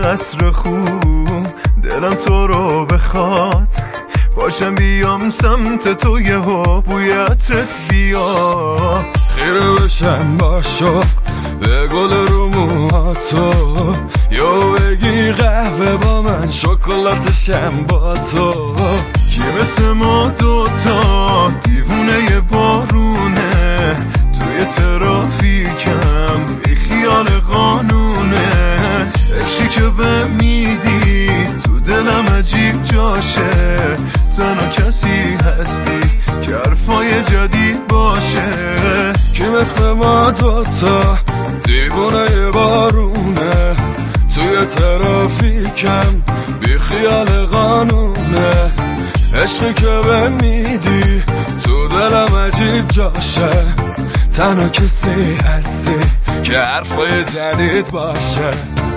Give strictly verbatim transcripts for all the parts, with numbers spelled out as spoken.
قصر خوب دلم تو رو بخواد، باشم بیام سمت تو یهو بوی عطرت بیا، خیره بشم با شوق به گل رو موهاتو، یا بگی قهوه با من شکلاتشم با تو. کی مثل ما دوتا دیوونه بارونه، توی ترافیکم بی خیال قانونه، عشقی که به میدی تو دلم عجیب جاشه، تنها کسی هستی که حرفای جدید باشه. کی مثل ما دوتا دیوونه بارونه، توی ترافیکم بی خیال قانونه، عشقی که به میدی تو دلم عجیب جاشه، تنها کسی هستی که حرفای جدید باشه.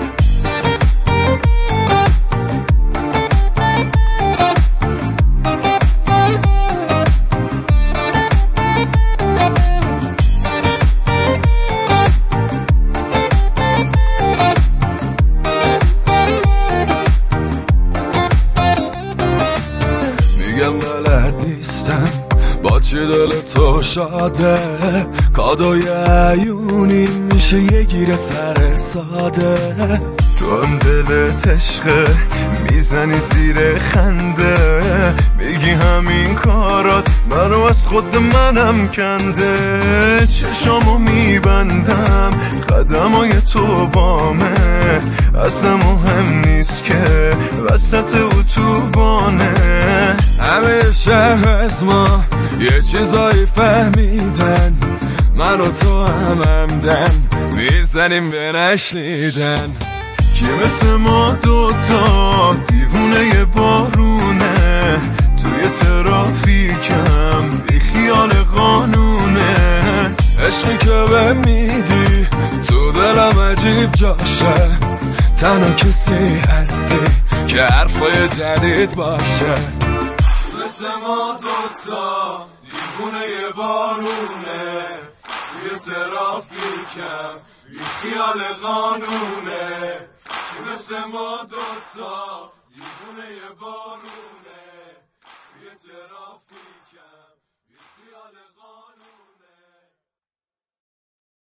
میگم بلد نیستم با چی دل تو شاده، کادوی عیونی میشه یه گیر سر ساده، تو هم دلت عشقه میزنی زیر خنده، میگی همین کارات منو از خود منم کنده، چشامو میبندم قدمای تو بامه، اصلا مهم نیست که وسط اتوبانه، همه شهر از ما یه چیزایی فهمیدن، من و تو هم همدن میزنیم به نشنیدن. کی مثل ما دوتا دیوونه بارونه، توی ترافیکم بی خیال قانونه، عشقی که به میدی تو دلم عجیب جاشه، تنها کسی هستی که حرفای جدید باشه. مثل ما دوتا دیوونه بارونه، توی ترافیکم بی خیال قانونه، مثل ما دوتا دیوونه بارونه، توی ترافیکم بی خیال قانونه.